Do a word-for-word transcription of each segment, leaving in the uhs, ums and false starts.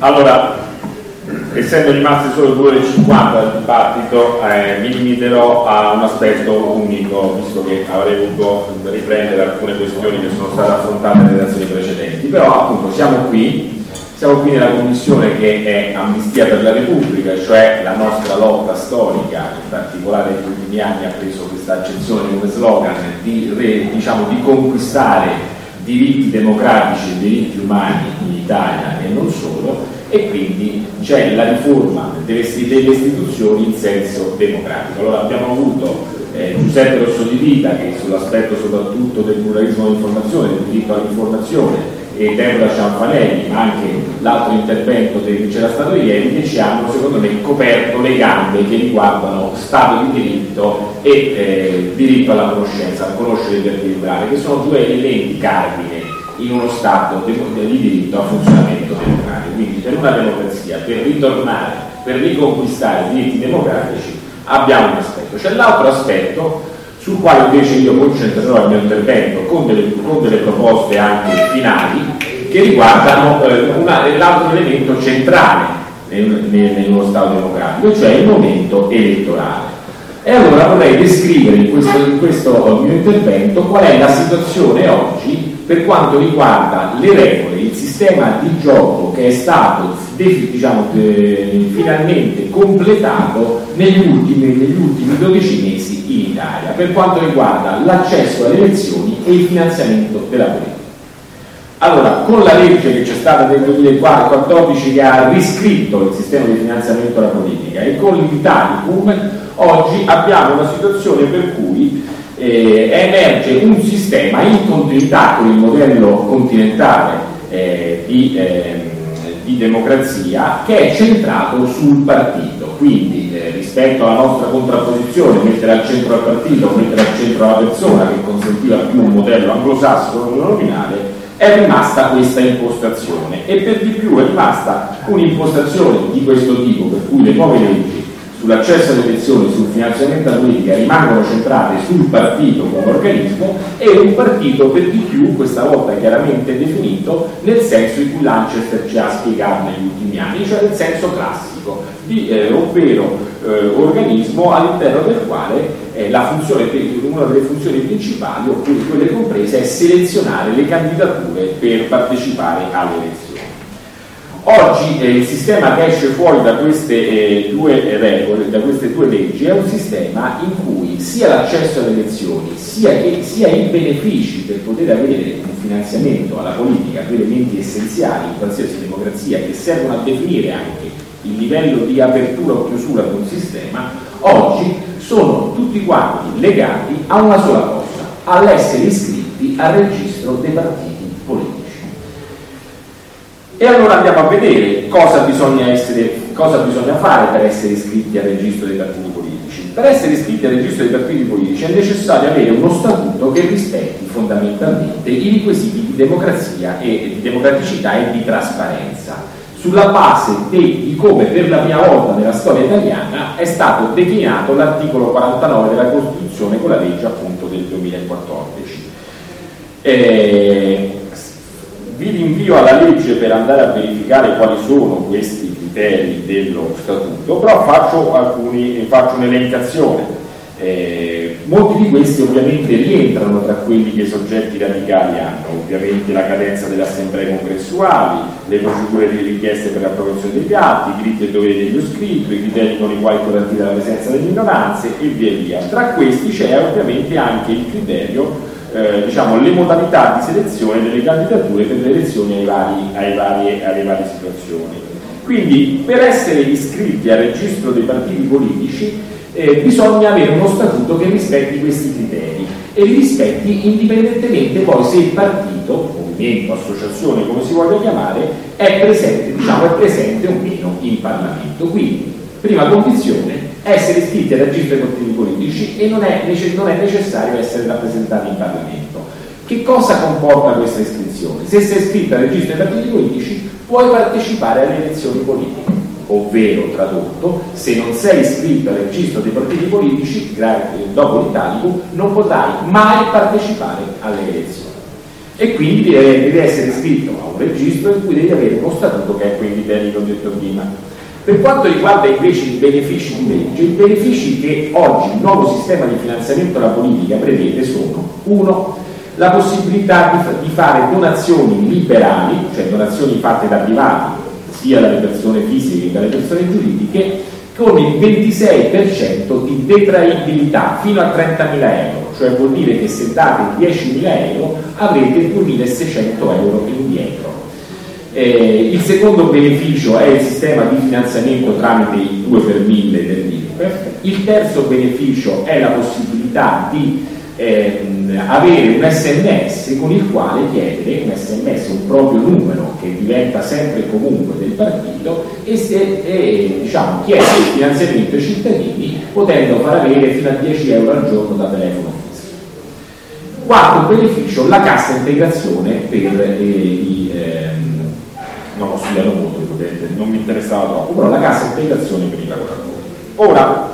Allora, essendo rimasti solo due ore e cinquanta del dibattito, eh, mi limiterò a un aspetto unico, visto che avrei voluto riprendere alcune questioni che sono state affrontate nelle relazioni precedenti. Però appunto siamo qui, siamo qui nella commissione che è Amnistia per la Repubblica, cioè la nostra lotta storica, in particolare negli ultimi anni ha preso questa accezione come slogan di, re, diciamo, di conquistare diritti democratici e diritti umani in Italia e non solo, e quindi c'è la riforma delle, delle istituzioni in senso democratico. Allora abbiamo avuto eh, Giuseppe Rosso di Vita, che sull'aspetto soprattutto del pluralismo dell'informazione, del diritto all'informazione, e Deborah Cianfanelli, ma anche l'altro intervento che c'era stato ieri, che ci hanno secondo me coperto le gambe che riguardano Stato di diritto e eh, diritto alla conoscenza, a conoscere per deliberare, che sono due elementi cardine in uno Stato di diritto a funzionamento democratico. Quindi per una democrazia, per ritornare, per riconquistare i diritti democratici abbiamo un aspetto. C'è l'altro aspetto sul quale invece io concentrerò il mio intervento con delle, con delle proposte anche finali che riguardano eh, una, l'altro elemento centrale in uno Stato democratico, cioè il momento elettorale. E allora vorrei descrivere in questo, in questo mio intervento qual è la situazione oggi per quanto riguarda le regole, il sistema di gioco che è stato diciamo, eh, finalmente completato negli ultimi, negli ultimi dodici mesi in Italia, per quanto riguarda l'accesso alle elezioni e il finanziamento della politica. Allora, con la legge che c'è stata nel duemilaquattordici che ha riscritto il sistema di finanziamento della politica e con l'Italicum, oggi abbiamo una situazione per cui eh, emerge un sistema in continuità con il modello continentale eh, di, eh, di democrazia che è centrato sul partito. Quindi eh, rispetto alla nostra contrapposizione, mettere al centro il partito, mettere al centro la persona, che consentiva più un modello anglosassone nominale, è rimasta questa impostazione, e per di più è rimasta un'impostazione di questo tipo, per cui le nuove leggi sull'accesso alle elezioni, sul finanziamento della politica rimangono centrate sul partito come organismo, e un partito per di più questa volta chiaramente definito nel senso in cui Lanchester ci ha spiegato negli ultimi anni, cioè nel senso classico, di, eh, ovvero eh, organismo all'interno del quale eh, la funzione, una delle funzioni principali, oppure quelle comprese, è selezionare le candidature per partecipare alle elezioni. Oggi eh, il sistema che esce fuori da queste eh, due regole, da queste due leggi, è un sistema in cui sia l'accesso alle elezioni sia, che, sia i benefici per poter avere un finanziamento alla politica, due elementi essenziali in qualsiasi democrazia che servono a definire anche il livello di apertura o chiusura di un sistema, oggi sono tutti quanti legati a una sola cosa, all'essere iscritti al registro dei partiti politici. E allora andiamo a vedere cosa bisogna, essere, cosa bisogna fare per essere iscritti al registro dei partiti politici. Per essere iscritti al registro dei partiti politici è necessario avere uno statuto che rispetti fondamentalmente i requisiti di democrazia e di democraticità e di trasparenza, sulla base de, di come per la prima volta nella storia italiana è stato declinato l'articolo quarantanove della Costituzione con la legge appunto del duemilaquattordici. Eh, Vi rinvio alla legge per andare a verificare quali sono questi criteri dello statuto, però faccio, alcuni, faccio un'elencazione. Eh, molti di questi ovviamente rientrano tra quelli che i soggetti radicali hanno, ovviamente la cadenza delle assemblee congressuali, le procedure di richieste per l'approvazione degli atti, i diritti e doveri degli iscritti, i criteri con i quali è garantita la presenza delle minoranze e via via. Tra questi c'è ovviamente anche il criterio Eh, diciamo, le modalità di selezione delle candidature per le elezioni ai vari, ai vari, alle varie situazioni. Quindi per essere iscritti al registro dei partiti politici eh, bisogna avere uno statuto che rispetti questi criteri e li rispetti indipendentemente poi se il partito, movimento, associazione, come si voglia chiamare, è presente, diciamo, è presente o meno in Parlamento. Quindi, prima condizione, essere iscritti al registro dei partiti politici e non è, non è necessario essere rappresentati in Parlamento. Che cosa comporta questa iscrizione? Se sei iscritto al registro dei partiti politici puoi partecipare alle elezioni politiche, ovvero, tradotto, se non sei iscritto al registro dei partiti politici, dopo l'Italicum, non potrai mai partecipare alle elezioni. e quindi deve, deve essere iscritto a un registro in cui deve avere uno statuto, che è quei livelli che ho detto prima. Per quanto riguarda invece i benefici di legge, i benefici che oggi il nuovo sistema di finanziamento alla politica prevede sono: uno, la possibilità di, di fare donazioni liberali, cioè donazioni fatte da privati, sia dalle persone fisiche che dalle persone giuridiche, con il ventisei per cento di detraibilità fino a trentamila euro, cioè vuol dire che se date diecimila euro avrete duemilaseicento euro indietro. Eh, il secondo beneficio è il sistema di finanziamento tramite il due per mille dell'I R P E F. Il terzo beneficio è la possibilità di ehm, avere un S M S con il quale chiedere, un S M S, un proprio numero che diventa sempre e comunque del partito, e, se, e diciamo, chiede il finanziamento ai cittadini, potendo far avere fino a dieci euro al giorno da telefono fisso. Quarto beneficio, la cassa integrazione per eh, i ehm, non ho studiato molto, non mi interessava troppo, però la cassa integrazione per i lavoratori. Ora,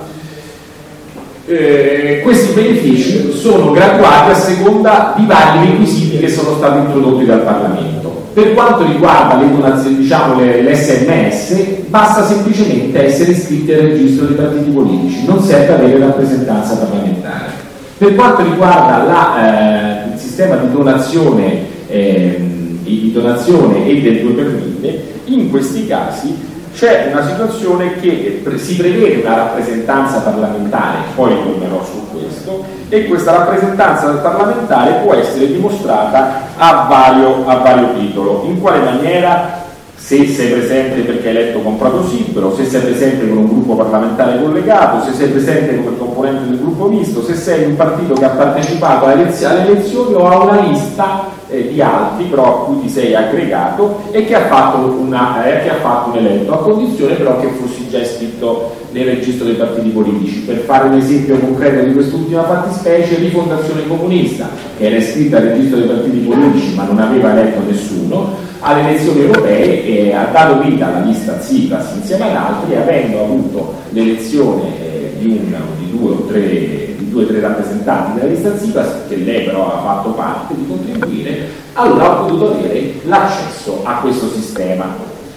eh, questi benefici sono graduati a seconda di vari requisiti che sono stati introdotti dal Parlamento. Per quanto riguarda le donazioni, diciamo l'S M S, basta semplicemente essere iscritti al registro dei partiti politici, non serve avere rappresentanza parlamentare. Per quanto riguarda la, eh, il sistema di donazione eh, di donazione e del due per mille, in questi casi c'è una situazione che si prevede una rappresentanza parlamentare, poi tornerò su questo, e questa rappresentanza parlamentare può essere dimostrata a vario, a vario titolo. In quale maniera? Se sei presente perché hai eletto con proprio simbolo, se sei presente con un gruppo parlamentare collegato, se sei presente come componente del gruppo misto, se sei un partito che ha partecipato alle elezioni o a una lista eh, di altri, però a cui ti sei aggregato e che ha fatto, una, eh, che ha fatto un eletto, a condizione però che fossi già iscritto nel registro dei partiti politici. Per fare un esempio concreto di quest'ultima fattispecie, Rifondazione Comunista, che era iscritta al registro dei partiti politici ma non aveva eletto nessuno, alle elezioni europee eh, ha dato vita alla lista Tsipras insieme ad altri, avendo avuto l'elezione eh, di, un, di due o tre di due o tre rappresentanti della lista Tsipras, che lei però ha fatto parte di contribuire, allora ha potuto avere l'accesso a questo sistema.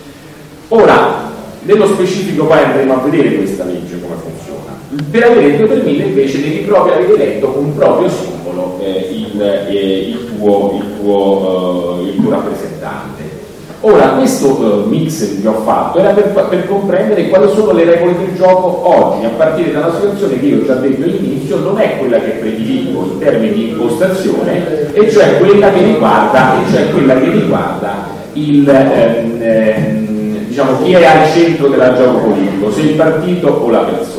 Ora, nello specifico poi andremo a vedere questa legge come funziona. Per avere il due per mille invece devi proprio avere eletto con un proprio simbolo eh, il, eh, il, tuo, il, tuo, uh, il tuo rappresentante. Ora, questo uh, mix che ho fatto era per, per comprendere quali sono le regole del gioco oggi, a partire da una situazione che io ho già detto all'inizio, non è quella che prediligo in termini di impostazione, e cioè quella che riguarda, e cioè quella che riguarda il, ehm, ehm, diciamo, chi è al centro del gioco politico, se il partito o la persona.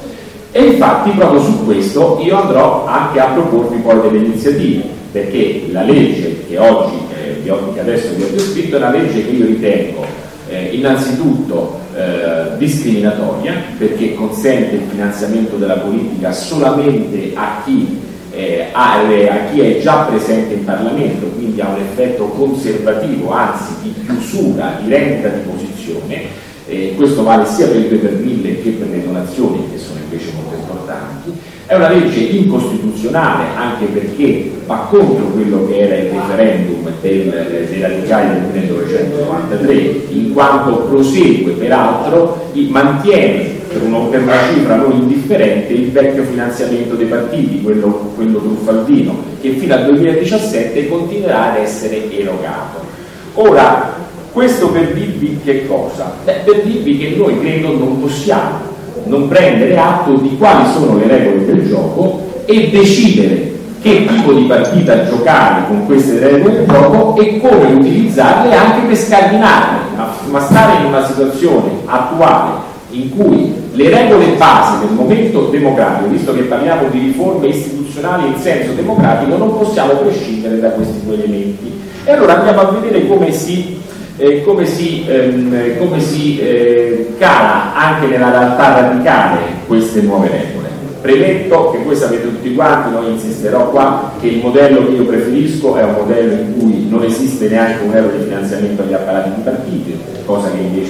E infatti proprio su questo io andrò anche a proporvi poi delle iniziative, perché la legge che oggi, eh, che adesso vi ho descritto, è una legge che io ritengo eh, innanzitutto eh, discriminatoria, perché consente il finanziamento della politica solamente a chi, eh, ha, a chi è già presente in Parlamento, quindi ha un effetto conservativo, anzi di chiusura, di rendita di posizione. Eh, questo vale sia per il due per mille che per le donazioni, che sono invece molto importanti. È una legge incostituzionale anche perché va contro quello che era il referendum del, dei radicali del millenovecentonovantatré, in quanto prosegue, peraltro, mantiene per, uno, per una cifra non indifferente il vecchio finanziamento dei partiti, quello, quello truffaldino, che fino al duemiladiciassette continuerà ad essere erogato. Ora, questo per dirvi che cosa? Beh, per dirvi che noi credo non possiamo non prendere atto di quali sono le regole del gioco e decidere che tipo di partita giocare con queste regole del gioco e come utilizzarle anche per scardinarle, ma stare in una situazione attuale in cui le regole base del momento democratico, visto che parliamo di riforme istituzionali in senso democratico, non possiamo prescindere da questi due elementi. E allora andiamo a vedere come si Eh, come si, ehm, come si eh, cala anche nella realtà radicale queste nuove regole. Premetto che voi sapete tutti quanti, non insisterò qua, che il modello che io preferisco è un modello in cui non esiste neanche un euro di finanziamento agli apparati di partiti, cosa che invece questo sistema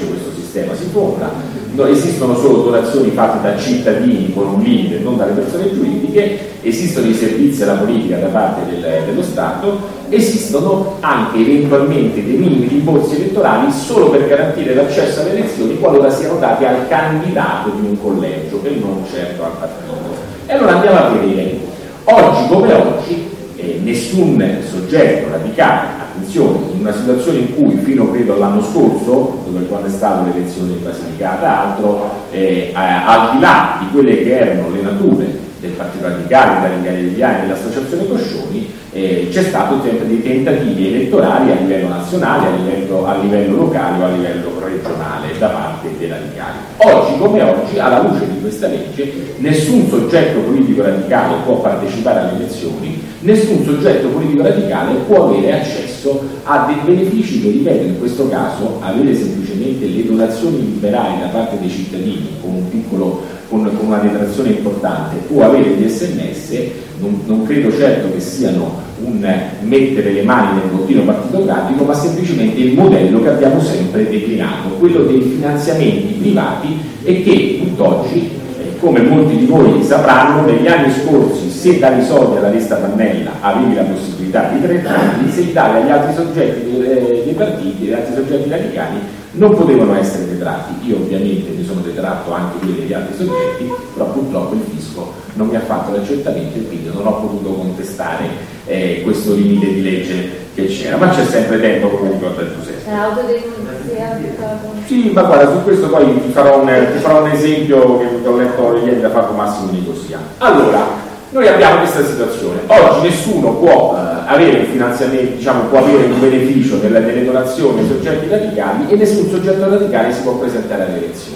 sistema si fonda. No, esistono solo donazioni fatte da cittadini con un limite, non dalle persone giuridiche, esistono i servizi alla politica da parte del, dello Stato, esistono anche eventualmente dei minimi rimborsi elettorali solo per garantire l'accesso alle elezioni qualora siano dati al candidato di un collegio e non certo al partito. E allora andiamo a vedere, oggi come oggi eh, nessun soggetto radicale, attenzione, in una situazione in cui fino credo all'anno scorso, dove quando è stata l'elezione di Basilicata e altro, eh, al di là di quelle che erano le nature del Partito Radicale, dei Radicali Italiani e dell'Associazione Coscioni, eh, c'è stato sempre dei tentativi elettorali a livello nazionale, a livello, a livello locale o a livello regionale da parte dei radicali. Oggi come oggi, alla luce di questa legge, nessun soggetto politico radicale può partecipare alle elezioni, nessun soggetto politico radicale può avere accesso a dei benefici che, ripeto, in questo caso avere semplicemente le donazioni liberali da parte dei cittadini con un piccolo, con, con una detrazione importante, può avere gli sms, non, non credo certo che siano un mettere le mani nel bottino partitocratico, ma semplicemente il modello che abbiamo sempre declinato, quello dei finanziamenti privati, e che tutt'oggi, eh, come molti di voi sapranno, negli anni scorsi se davi soldi alla lista Pannella avevi la possibilità di trent'anni, se li davi agli altri soggetti dei, dei partiti, agli altri soggetti radicali, non potevano essere detratti. Io ovviamente mi sono detratto anche quelli degli altri soggetti, però purtroppo il fisco non mi ha fatto l'accertamento e quindi non ho potuto contestare eh, questo limite di legge che c'era, ma c'è sempre tempo comunque a Giuseppe. Sì, ma guarda, su questo poi ti farò un, ti farò un esempio che ho letto ieri da Franco Massimo Nicosia. Allora, noi abbiamo questa situazione, oggi nessuno può eh, avere un finanziamento, diciamo, può avere un beneficio delle, delle donazioni ai soggetti radicali e nessun soggetto radicale si può presentare alle elezioni.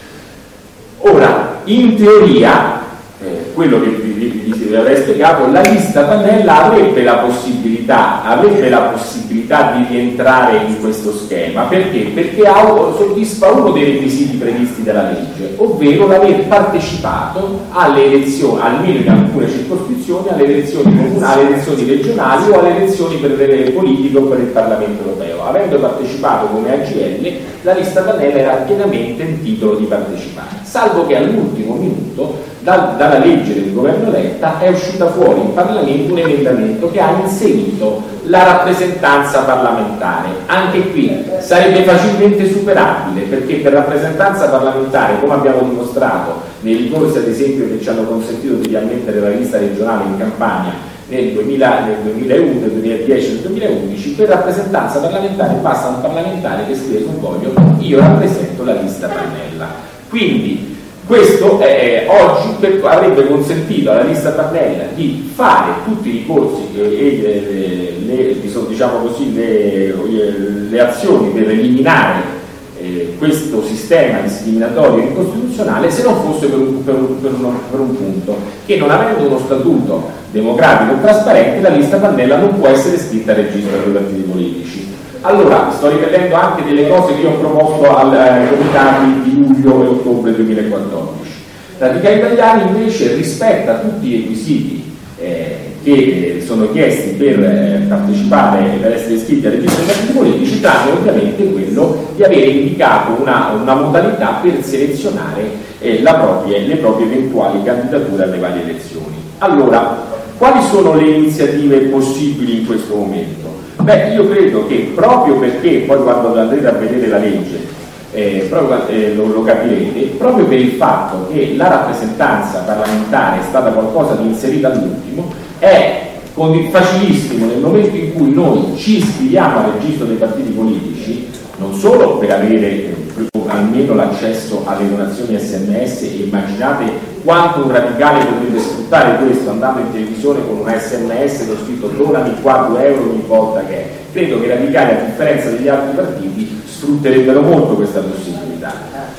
Ora, in teoria, eh, quello che vi, vi, vi avrei spiegato, la lista Pannella avrebbe la possibilità, avrebbe la possibilità di rientrare in questo schema, perché? Perché ha, soddisfa uno dei requisiti previsti dalla legge, ovvero l'aver partecipato alle elezioni, almeno in alcune circoscrizioni, alle elezioni comunali, alle elezioni regionali o alle elezioni per le politiche o per il Parlamento europeo. Avendo partecipato come A G L, la lista Pannella era pienamente in titolo di partecipare, salvo che all'ultimo minuto da, dalla legge del governo Letta è uscita fuori in Parlamento un emendamento che ha inserito la rappresentanza parlamentare. Anche qui sarebbe facilmente superabile, perché per rappresentanza parlamentare, come abbiamo dimostrato nei ricorsi ad esempio che ci hanno consentito di riammettere la lista regionale in Campania nel, duemila, nel duemilauno, nel duemiladieci e nel duemilaundici, per rappresentanza parlamentare basta un parlamentare che scrive sul foglio: io rappresento la lista Pannella. Quindi questo eh, oggi per, avrebbe consentito alla lista Pannella di fare tutti i ricorsi e eh, le, le, diciamo così, le, le azioni per eliminare eh, questo sistema discriminatorio e incostituzionale, se non fosse per un, per, un, per, uno, per un punto, che non avendo uno statuto democratico e trasparente, la lista Pannella non può essere iscritta al registro dei partiti politici. Allora, sto ripetendo anche delle cose che io ho promosso al eh, comitati di luglio e ottobre duemilaquattordici. Radicali Italiani invece rispetta tutti i requisiti eh, che sono chiesti per eh, partecipare, per essere iscritti al registro dei partiti politici, tranne ovviamente quello di avere indicato una, una modalità per selezionare eh, la proprie, le proprie eventuali candidature alle varie elezioni. Allora, quali sono le iniziative possibili in questo momento? Beh, io credo che proprio perché, poi quando andrete a vedere la legge eh, proprio, eh, lo, lo capirete, proprio per il fatto che la rappresentanza parlamentare è stata qualcosa di inserita all'ultimo, è facilissimo nel momento in cui noi ci iscriviamo al registro dei partiti politici, non solo per avere eh, almeno l'accesso alle donazioni sms, e immaginate quanto un radicale potrebbe sfruttare questo andando in televisione con un sms con scritto donami qua due euro ogni volta che è. Credo che i radicali, a differenza degli altri partiti, sfrutterebbero molto questa possibilità.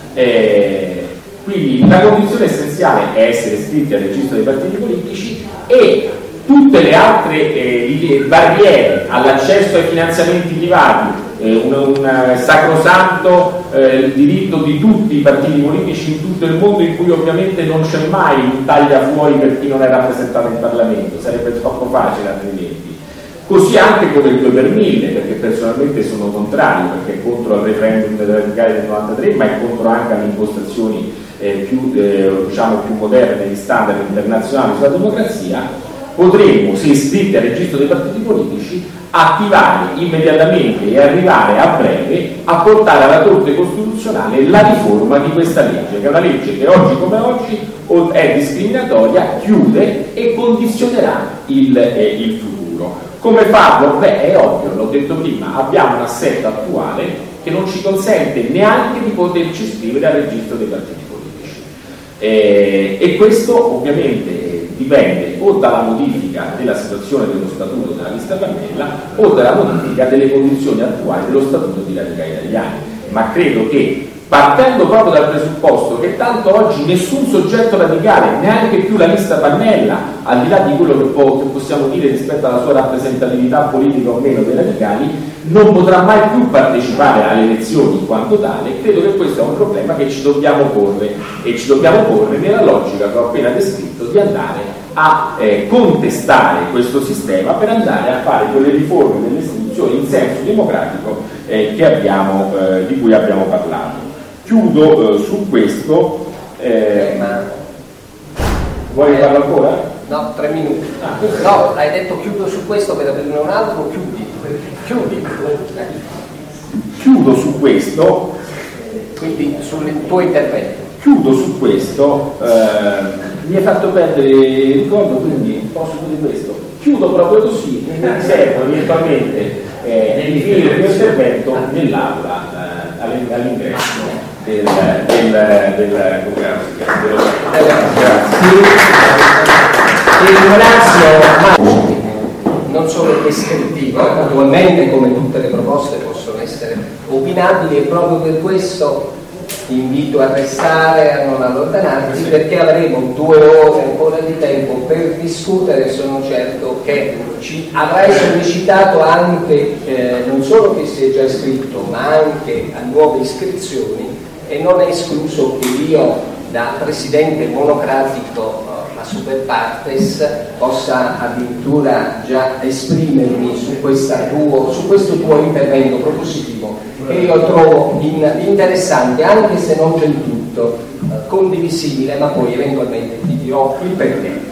Eh, quindi la condizione essenziale è essere iscritti al registro dei partiti politici, e tutte le altre eh, barriere all'accesso ai finanziamenti privati, eh, un, un sacrosanto eh, diritto di tutti i partiti politici in tutto il mondo, in cui ovviamente non c'è mai un taglia fuori per chi non è rappresentato in Parlamento, sarebbe troppo facile altrimenti. Così anche come il due per mille, perché personalmente sono contrario, perché è contro il referendum dei radicali del novantatré, ma è contro anche le impostazioni eh, più, eh, diciamo, più moderne degli standard internazionali sulla democrazia. Potremmo, se iscritti al registro dei partiti politici, attivare immediatamente e arrivare a breve a portare alla Corte Costituzionale la riforma di questa legge, che è una legge che oggi come oggi è discriminatoria, chiude e condizionerà il, eh, il futuro. Come farlo? Beh, è ovvio, l'ho detto prima, abbiamo un assetto attuale che non ci consente neanche di poterci iscrivere al registro dei partiti politici. Eh, e questo ovviamente dipende o dalla modifica della situazione dello statuto della lista Pannella o dalla modifica delle condizioni attuali dello statuto di Radicali Italiani. Ma credo che, partendo proprio dal presupposto che tanto oggi nessun soggetto radicale, neanche più la lista Pannella, al di là di quello che, può, che possiamo dire rispetto alla sua rappresentatività politica o meno dei radicali, non potrà mai più partecipare alle elezioni in quanto tale, credo che questo è un problema che ci dobbiamo porre e ci dobbiamo porre nella logica che ho appena descritto di andare a eh, contestare questo sistema per andare a fare quelle riforme delle istituzioni in senso democratico eh, che abbiamo, eh, di cui abbiamo parlato. Chiudo eh, su questo. Eh, Ma... Vuoi eh, farlo ancora? No, tre minuti. Ah, no, hai detto chiudo su questo per aprire un altro, chiudi. Chiudi. Chiudo su questo. Quindi sul tuo intervento. Chiudo su questo. Eh, mi hai fatto perdere il ricordo, quindi posso dire questo. Chiudo proprio così, mi riservo eventualmente eh, di finire il mio intervento nell'aula eh, all'ingresso del, del, del, del dello Ti ringrazio, non solo descrittivo, naturalmente come tutte le proposte possono essere opinabili e proprio per questo invito a restare, a non allontanarsi, perché avremo due ore ancora di tempo per discutere. Sono certo che ci avrai sollecitato anche eh, non solo chi si è già iscritto, ma anche a nuove iscrizioni, e non è escluso che io, da presidente monocratico la super partes, possa addirittura già esprimermi su, questa tuo, su questo tuo intervento propositivo, che io trovo in, interessante, anche se non del tutto eh, condivisibile, ma poi eventualmente ti dirò il perché.